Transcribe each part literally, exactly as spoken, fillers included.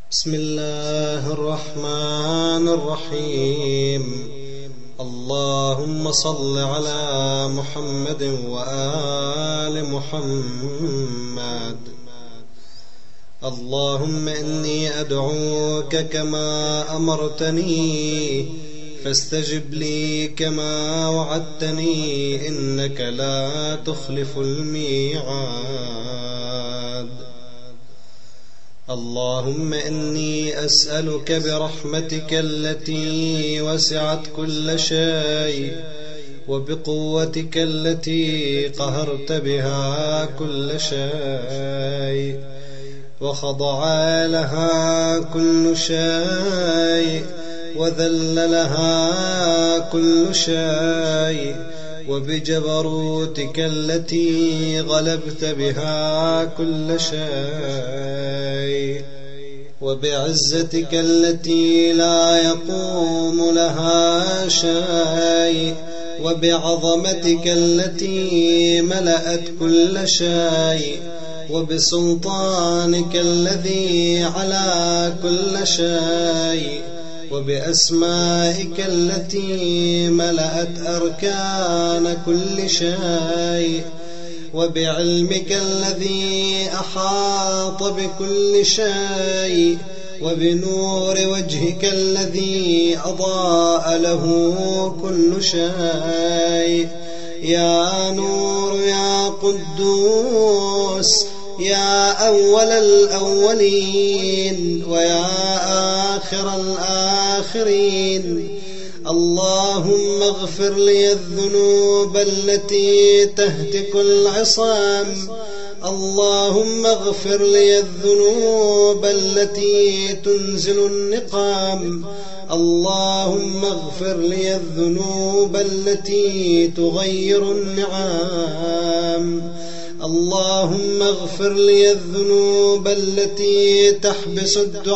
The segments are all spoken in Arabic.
بسم الله الرحمن الرحيم. اللهم صل على محمد وآل محمد. اللهم إني أدعوك كما أمرتني فاستجب لي كما وعدتني إنك لا تخلف الميعاد. اللهم إني أسألك برحمتك التي وسعت كل شيء وبقوتك التي قهرت بها كل شيء وخضع لها كل شيء وذل لها كل شيء وبجبروتك التي غلبت بها كل شيء وبعزتك التي لا يقوم لها شيء وبعظمتك التي ملأت كل شيء وبسلطانك الذي على كل شيء وبأسمائك التي ملأت أركان كل شيء وبعلمك الذي أحاط بكل شيء وبنور وجهك الذي أضاء له كل شيء. يا نور يا قدوس يا أول الأولين ويا آخر الآخرين. اللهم اغفر لي الذنوب التي تهتك العصام. اللهم اغفر لي الذنوب التي تنزل النقام. اللهم اغفر لي الذنوب التي تغير النعام. اللهم اغفر لي الذنوب التي تحبس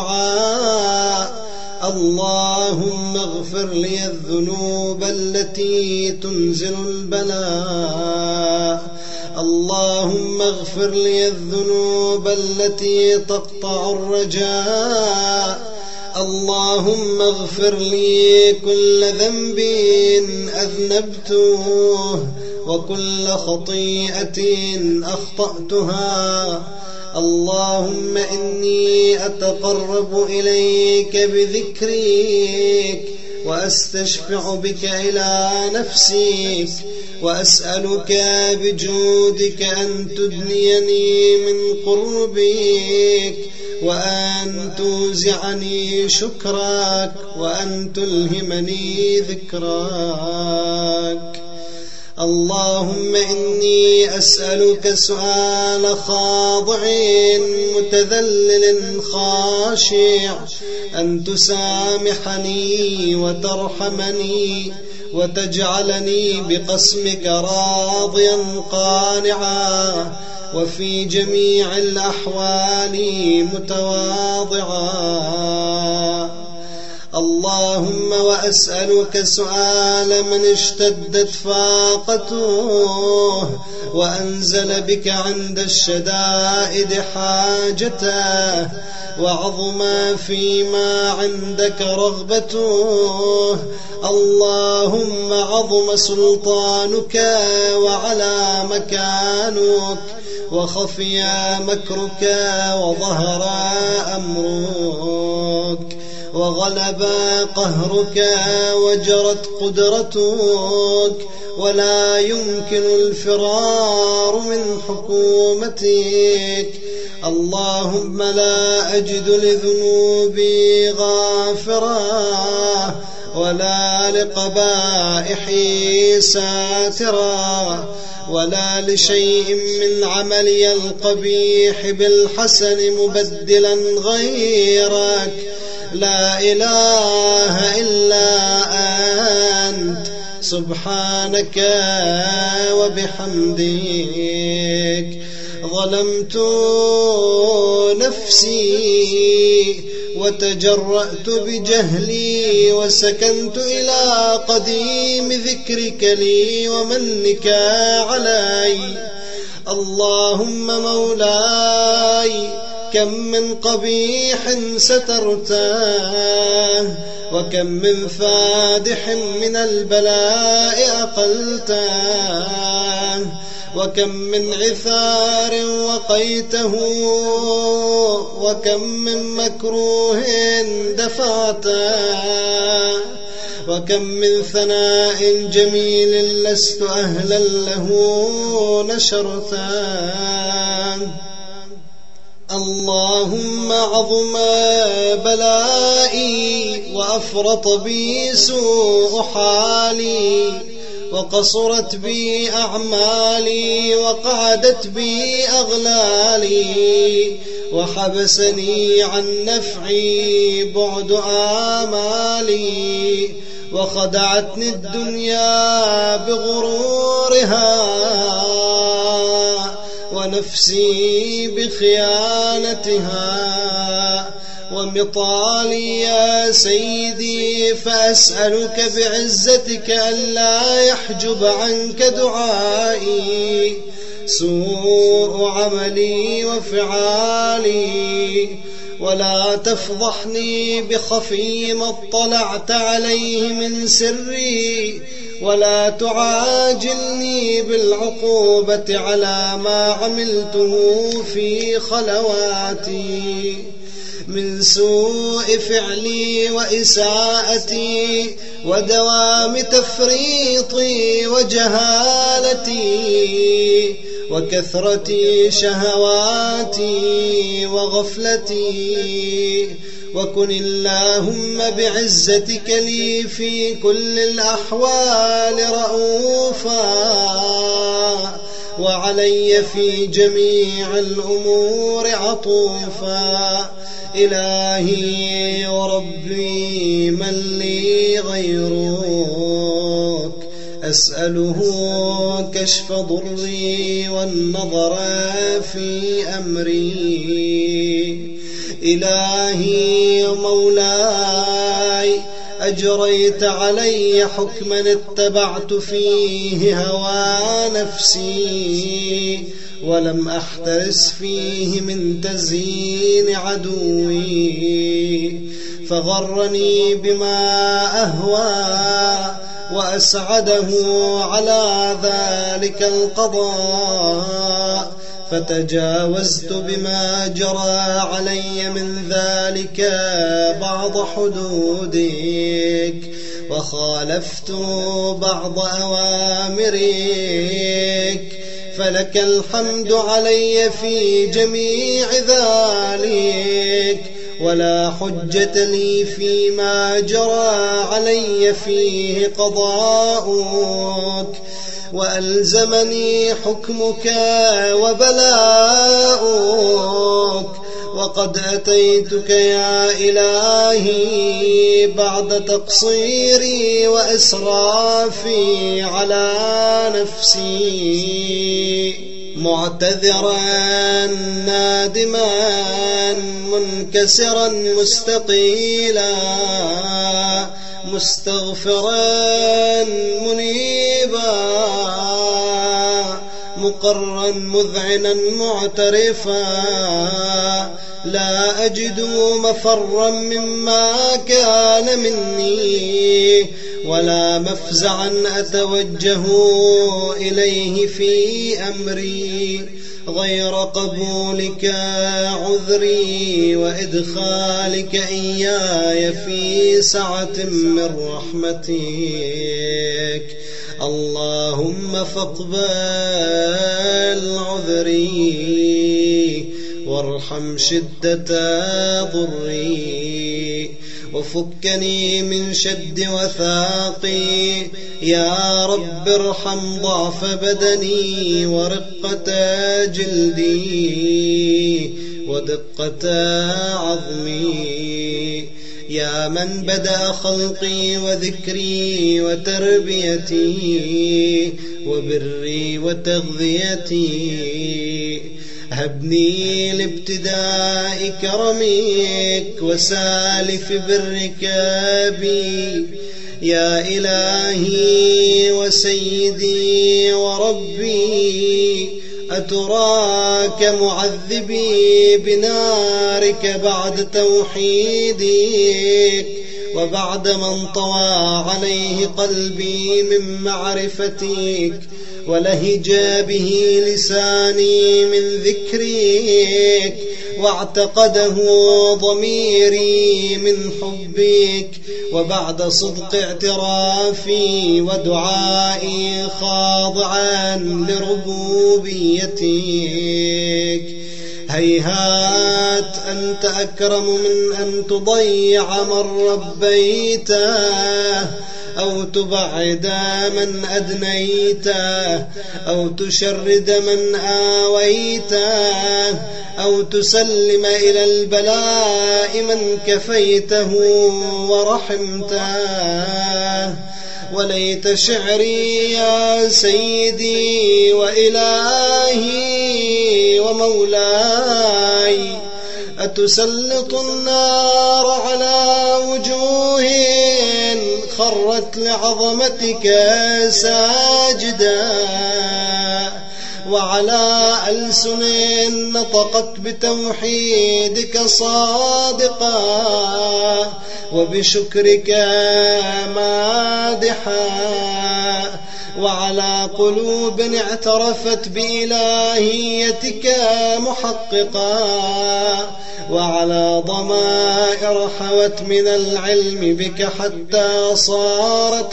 الدعاء. اللهم اغفر لي الذنوب التي تنزل البلاء. اللهم اغفر لي الذنوب التي تقطع الرجاء. اللهم اغفر لي كل ذنب أذنبته وكل خطيئة أخطأتها. اللهم إني أتقرب إليك بذكرك وأستشفع بك إلى نفسك وأسألك بجودك أن تدنيني من قربك وأن توزعني شكرك وأن تلهمني ذكرك. اللهم إني أسألك سؤال خاضع متذلل خاشع أن تسامحني وترحمني وتجعلني بقسمك راضيا قانعا وفي جميع الأحوال متواضعا. اللهم وأسألك سؤال من اشتدت فاقته وأنزل بك عند الشدائد حاجته وعظم فيما عندك رغبته. اللهم عظم سلطانك وعلى مكانك وخفي مكرك وظهر أمرك وغلب قهرك وجرت قدرتك ولا يمكن الفرار من حكومتك. اللهم لا أجد لذنوبي غافرا ولا لقبائحي ساترا ولا لشيء من عملي القبيح بالحسن مبدلا غيرك. لا إله إلا أنت سبحانك وبحمدك. ظلمت نفسي وتجرأت بجهلي وسكنت إلى قديم ذكرك لي ومنك علي. اللهم مولاي كم من قبيح سترته، وكم من فادح من البلاء أقلته، وكم من عثار وقيته، وكم من مكروه دفعته، وكم من ثناء جميل لست أهلا له نشرته. اللهم عظم بلائي وأفرط بي سوء حالي، وقصرت بي أعمالي وقعدت بي أغلالي، وحبسني عن نفعي بعد آمالي، وخدعتني الدنيا بغرورها ونفسي بخيانتها. ومطالي يا سيدي فأسألك بعزتك ألا يحجب عنك دعائي سوء عملي وفعالي، ولا تفضحني بخفي ما اطلعت عليه من سري، ولا تعاجلني بالعقوبة على ما عملته في خلواتي من سوء فعلي وإساءتي ودوام تفريطي وجهالتي وكثرة شهواتي وغفلتي. وكن اللهم بعزتك لي في كل الأحوال رؤوفا، وعلي في جميع الأمور عطوفا. إلهي وربي من لي غيرك، أسأله كشف ضري والنظر في أمري. إلهي مولاي أجريت علي حكما اتبعت فيه هوى نفسي، ولم أحترس فيه من تزيين عدوي، فغرني بما أهوى وأسعده على ذلك القضاء، فتجاوزت بما جرى علي من ذلك بعض حدودك، وخالفت بعض أوامرك، فلك الحمد علي في جميع ذلك، ولا حجة لي فيما جرى علي فيه قضاؤك. وألزمني حكمك وبلاؤك، وقد أتيتك يا إلهي بعد تقصيري وإسرافي على نفسي، معتذرا نادما منكسرا مستقيلا، مستغفرا منيبا، مقرا مذعنا معترفا، لا أجد مفرا مما كان مني، ولا مفزعا أتوجه إليه في أمري غير قبولك عذري وإدخالك إياي في سعة من رحمتك. اللهم فاقبل عذري وارحم شدة ضري، وفكني من شد وثاقي يا رب. ارحم ضعف بدني ورقة جلدي ودقة عظمي، يا من بدأ خلقي وذكري وتربيتي وبري وتغذيتي. هبني لابتداء كرمك وسالف برك بي، يا إلهي وسيدي وربي. أتراك معذبي بنارك بعد توحيدك وبعد من طوى عليه قلبي من معرفتك ولهج به لساني من ذكرك واعتقده ضميري من حبك وبعد صدق اعترافي ودعائي خاضعا لربوبيتك هيهات أنت أكرم من أن تضيع من ربيته أو تبعد من أدنيته أو تشرد من آويته أو تسلم إلى البلاء من كفيته ورحمته. وليت شعري يا سيدي وإلهي ومولاي أتسلط النار على وجوه خرت لعظمتك ساجدا وعلى ألسن نطقت بتوحيدك صادقا وبشكرك مادحا وعلى قلوب اعترفت بإلهيتك محققا وعلى ضمائر حوت من العلم بك حتى صارت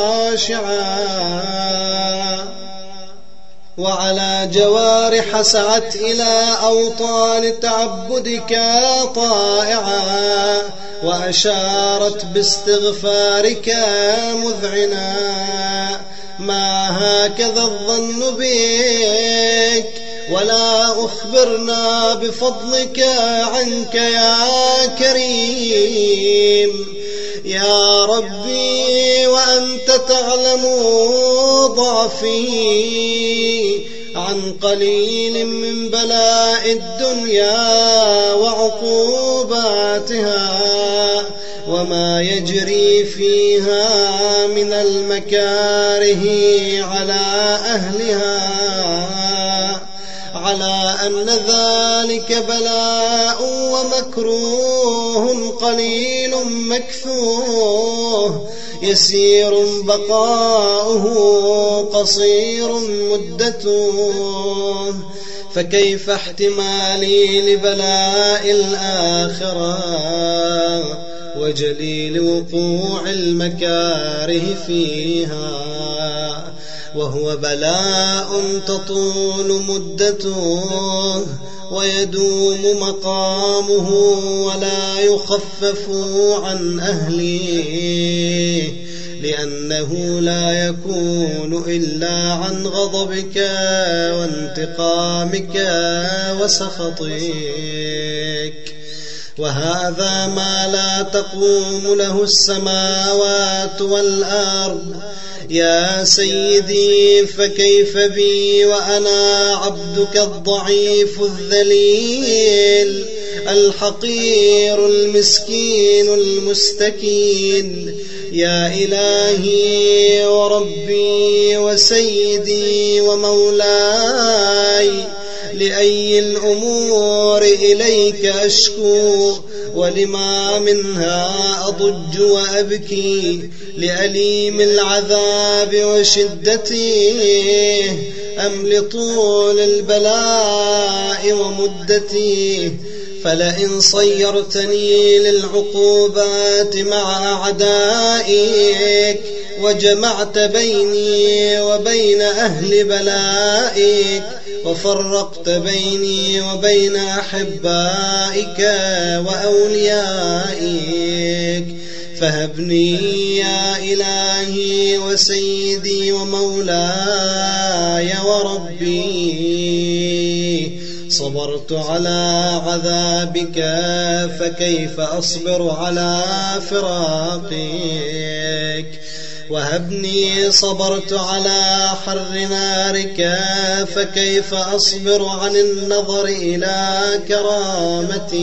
خاشعا وعلى جوارح سعت إلى أوطان تعبدك طائعا وأشارت باستغفارك مذعنا. ما هكذا الظن بك ولا أخبرنا بفضلك عنك يا كريم يا ربي وأنت تعلم ضعفي عن قليل من بلاء الدنيا وعقوباتها وما يجري فيها من المكاره على أهلها على أن ذلك بلاء ومكروه قليل مكثوه يسير بقاؤه قصير مدته. فكيف احتمالي لبلاء الآخرة وجليل وقوع المكاره فيها وهو بلاء تطول مدته ويدوم مقامه ولا يخفف عن أهله لأنه لا يكون إلا عن غضبك وانتقامك وسخطك. وهذا ما لا تقوم له السماوات والأرض يا سيدي فكيف بي وأنا عبدك الضعيف الذليل الحقير المسكين المستكين يا إلهي وربي وسيدي ومولاي لأي الأمور إليك أشكو ولما منها أضج وأبكي لأليم العذاب وشدته أم لطول البلاء ومدته. فلئن صيرتني للعقوبات مع أعدائك وجمعت بيني وبين أهل بلائك وفرقت بيني وبين أحبائك وأوليائك فهبني يا إلهي وسيدي ومولاي وربي. صبرت على عذابك فكيف أصبر على فراقك وهبني صبرت على حر نارك فكيف أصبر عن النظر إلى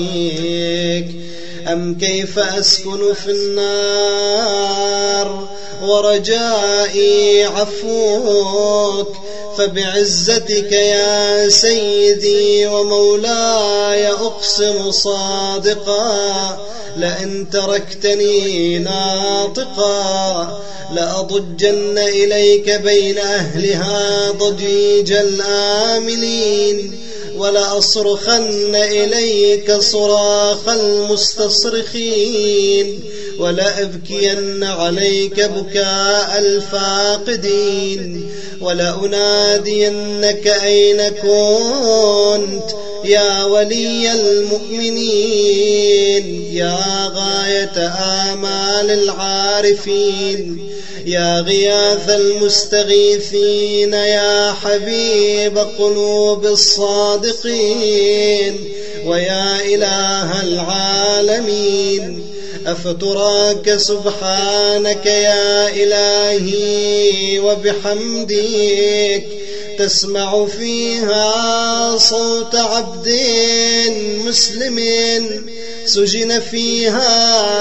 كرامتك. أم كيف أسكن في النار ورجائي عفوك. فبعزتك يا سيدي ومولاي أقسم صادقا لئن تركتني ناطقا لأضجن إليك بين أهلها ضجيج الآملين، ولأصرخن إليك صراخ المستصرخين، ولأبكين عليك بكاء الفاقدين، ولأنادينك أين كنت يا ولي المؤمنين، يا غاية آمال العارفين، يا غياث المستغيثين، يا حبيب قلوب الصادقين، ويا إله العالمين. أفتراك سبحانك يا إلهي وبحمدك تسمع فيها صوت عبد مسلم سجن فيها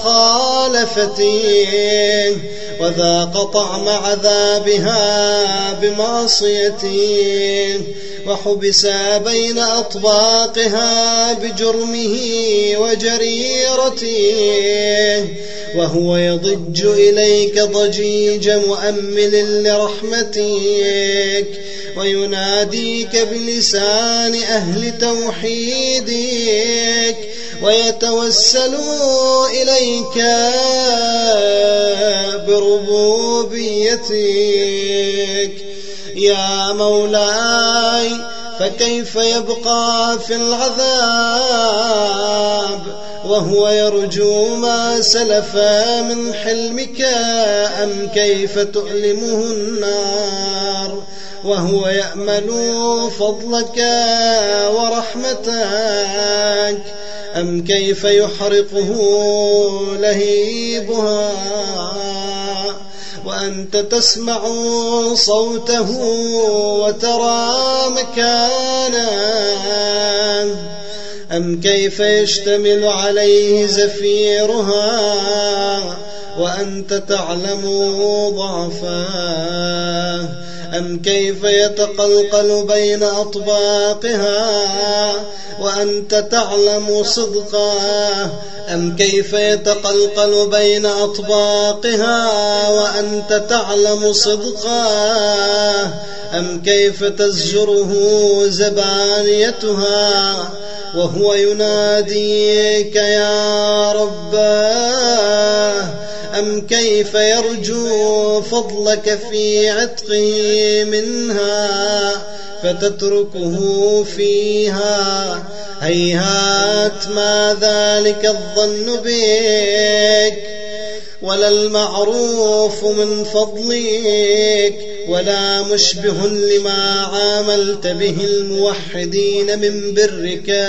بمخالفته، وذاق طعم عذابها بمعصيته، وحبس بين أطباقها بجرمه وجريرته، وهو يضج إليك ضجيج مؤمل لرحمتك، ويناديك بلسان أهل توحيدك، ويتوسل إليك بربوبيتك. يا مولاي فكيف يبقى في العذاب وهو يرجو ما سلف من حلمك؟ أم كيف تؤلمه النار وهو يأمل فضلك ورحمتك؟ أم كيف يحرقه لهيبها وأنت تسمع صوته وترى مكانه؟ أم كيف يشتمل عليه زفيرها وأنت تعلم ضعفه؟ أم كيف يتقلقل بين أطباقها وأنت تعلم صدقه؟ أم كيف يتقلقل بين أطباقها وأنت تعلم صدقه؟ أم كيف تزجره زبانيتها وهو يناديك يا رباه؟ أم كيف يرجو فضلك في عتقه منها فتتركه فيها؟ هيهات ما ذلك الظن بك، ولا المعروف من فضلك، ولا مشبه لما عاملت به الموحدين من برك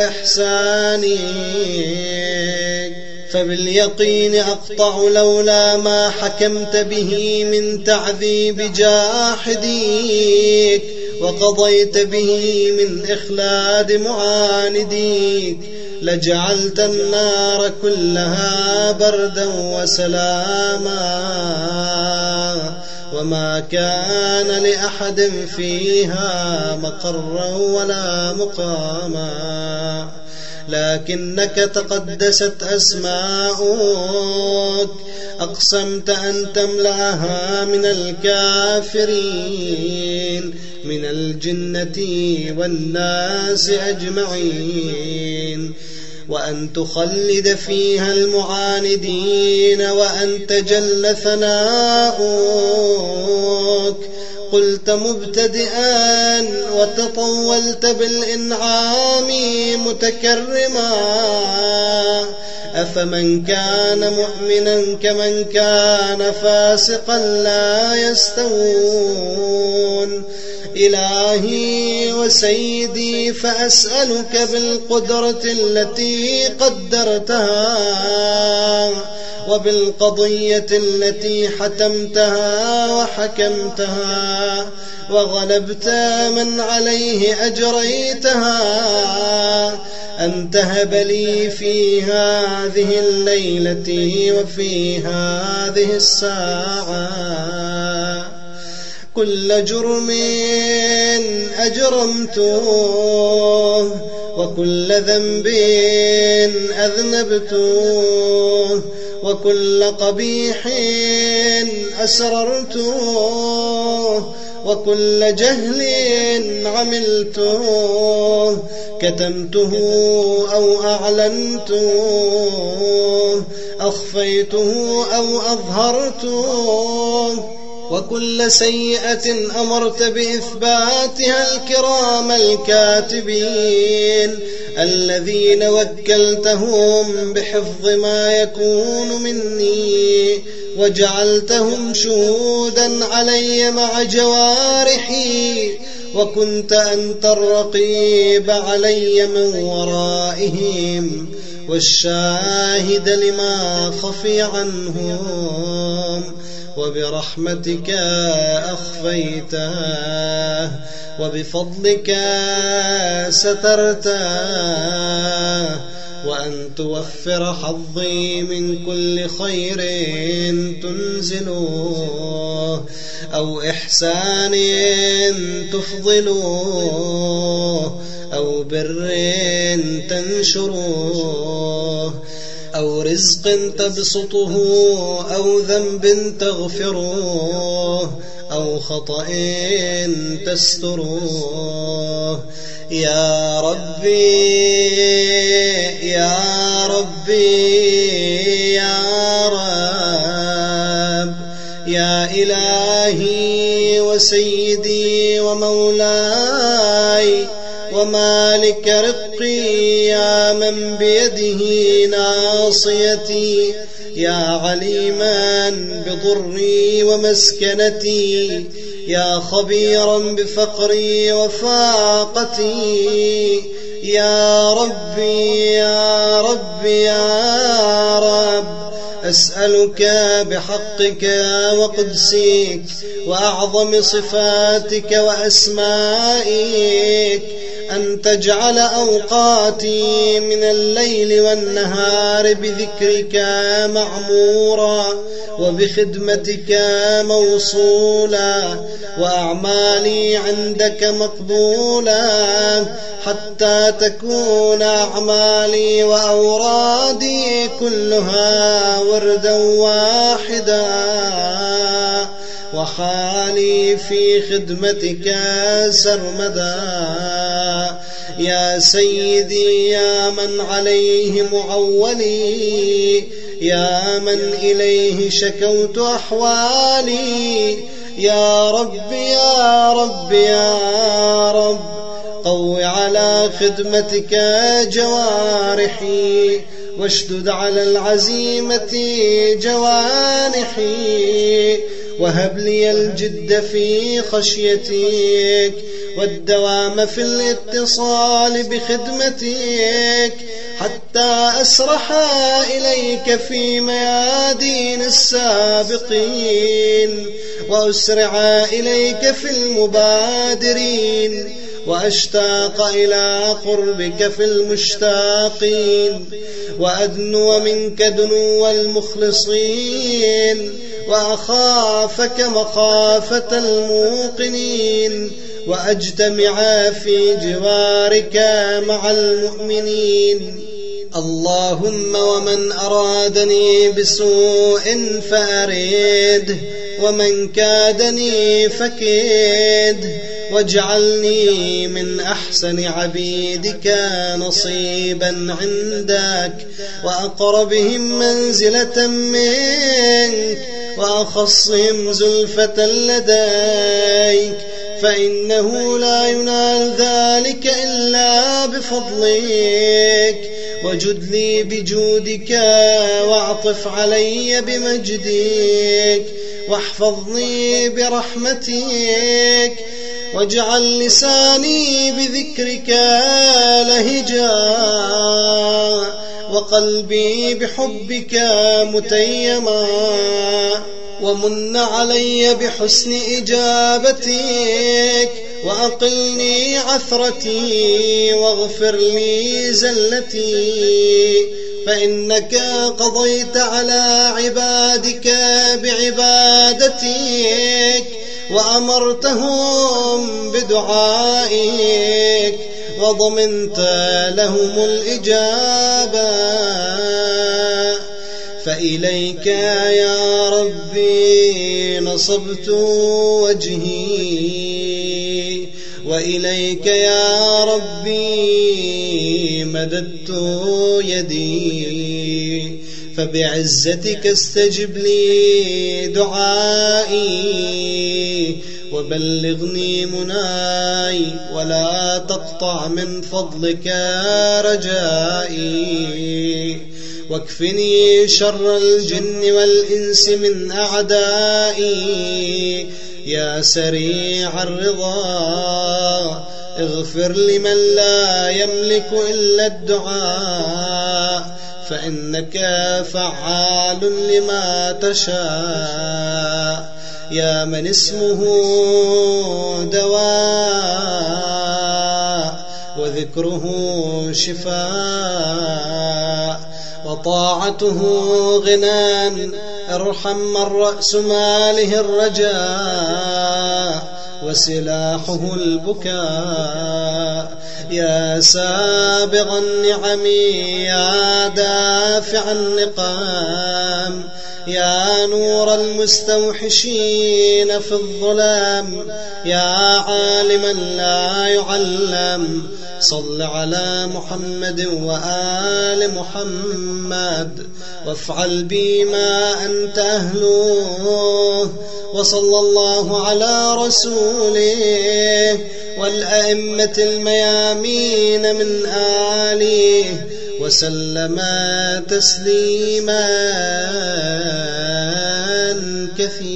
وإحسانك. فباليقين أقطع لولا ما حكمت به من تعذيب جاحديك وقضيت به من إخلاد معانديك لجعلت النار كلها بردا وسلاما، وما كان لأحد فيها مقرا ولا مقاما. لكنك تقدست أسماؤك أقسمت أن تملأها من الكافرين من الجنة والناس أجمعين، وأن تخلد فيها المعاندين، وأن تجل ثناؤك. قلت مبتدئا وتطولت بالإنعام متكرما، أفمن كان مؤمنا كمن كان فاسقا لا يستوون. إلهي وسيدي فأسألك بالقدرة التي قدرتها وبالقضية التي حتمتها وحكمتها وغلبت من عليه أجريتها، أن تهب لي في هذه الليلة وفي هذه الساعة كل جرم أجرمته وكل ذنب أذنبته وكل قبيح أسررته وكل جهل عملته كتمته أو أعلنته أخفيته أو أظهرته وكل سيئة أمرت بإثباتها الكرام الكاتبين الذين وكلتهم بحفظ ما يكون مني وجعلتهم شهودا علي مع جوارحي وكنت أنت الرقيب علي من ورائهم والشاهد لما خفي عنهم وبرحمتك أخفيته وبفضلك سترته وأن توفر حظي من كل خير تنزله أو إحسان تفضله أو بر تنشره أو رزق تبسطه أو ذنب تغفره أو خطأ تستره يا ربي يا ربي يا رب يا إلهي وسيدي ومولاي ومالك رقي يا من بيده ناصيتي يا عليما بضري ومسكنتي يا خبيرا بفقري وفاقتي يا ربي يا ربي يا رب أسألك بحقك وقدسك وأعظم صفاتك وأسمائك أن تجعل أوقاتي من الليل والنهار بذكرك معمورا وبخدمتك موصولا وأعمالي عندك مقبولا حتى تكون أعمالي وأورادي كلها وردا واحدا وحالي في خدمتك سرمدا يا سيدي يا من عليه معولي يا من إليه شكوت أحوالي يا رب يا رب يا رب قو على خدمتك جوارحي واشدد على العزيمة جوانحي وهب لي الجد في خشيتك والدوام في الاتصال بخدمتك حتى أسرح إليك في ميادين السابقين وأسرع إليك في المبادرين وأشتاق إلى قربك في المشتاقين وأدنو منك دنو المخلصين وأخافك مخافة الموقنين وأجتمع في جوارك مع المؤمنين اللهم ومن أرادني بسوء فأرده ومن كادني فكيده واجعلني من أحسن عبيدك نصيبا عندك وأقربهم منزلة منك وأخصهم زلفة لديك فإنه لا ينال ذلك إلا بفضلك وجد لي بجودك واعطف علي بمجدك واحفظني برحمتك واجعل لساني بذكرك لهجا وقلبي بحبك متيما ومن علي بحسن إجابتك وأقلني عثرتي واغفر لي زلتي، فإنك قضيت على عبادك بعبادتك وأمرتهم بدعائك وضمنت لهم الإجابة. فإليك يا ربي نصبت وجهي، وإليك يا ربي مددت يدي، فبعزتك استجب لي دعائي وبلغني مناي، ولا تقطع من فضلك رجائي، واكفني شر الجن والإنس من أعدائي. يا سريع الرضا اغفر لمن لا يملك إلا الدعاء، فإنك فعال لما تشاء. يا من اسمه دواء وذكره شفاء وطاعته غنى، ارحم من رأس ماله الرجاء وسلاحه البكاء. يا سابغ النعم يا دافع النقام، يا نور المستوحشين في الظلام، يا عالما لا يعلم، صل على محمد وآل محمد وافعل بي ما أنت أهله. وصلى الله على رسوله والأئمة الميامين من آله وسلم تسليما كثيرا.